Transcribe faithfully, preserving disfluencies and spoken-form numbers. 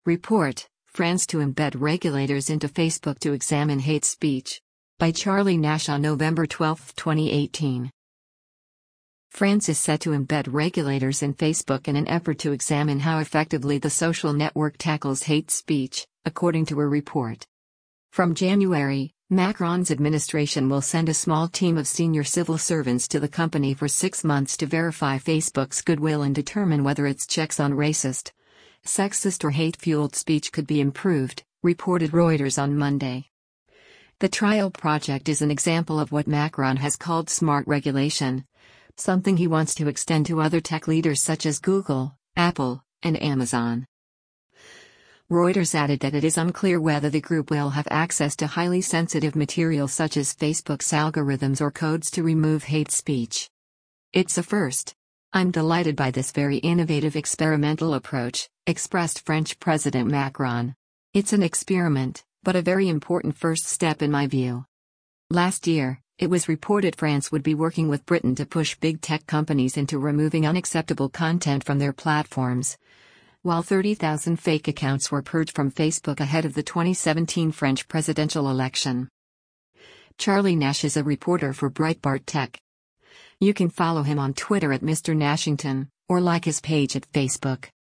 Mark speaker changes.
Speaker 1: Report: France to embed regulators into Facebook to examine hate speech. By Charlie Nash on November twelfth, twenty eighteen. France is set to embed regulators in Facebook in an effort to examine how effectively the social network tackles hate speech, according to a report. From January, Macron's administration will send a small team of senior civil servants to the company for six months to verify Facebook's goodwill and determine whether its checks on racist, sexist or hate-fueled speech could be improved, reported Reuters on Monday. The trial project is an example of what Macron has called smart regulation, something he wants to extend to other tech leaders such as Google, Apple, and Amazon. Reuters added that it is unclear whether the group will have access to highly sensitive material such as Facebook's algorithms or codes to remove hate speech. "It's a first. I'm delighted by this very innovative experimental approach," expressed French President Macron. "It's an experiment, but a very important first step in my view." Last year, it was reported France would be working with Britain to push big tech companies into removing unacceptable content from their platforms, while thirty thousand fake accounts were purged from Facebook ahead of the twenty seventeen French presidential election. Charlie Nash is a reporter for Breitbart Tech. You can follow him on Twitter at Mister Nashington, or like his page at Facebook.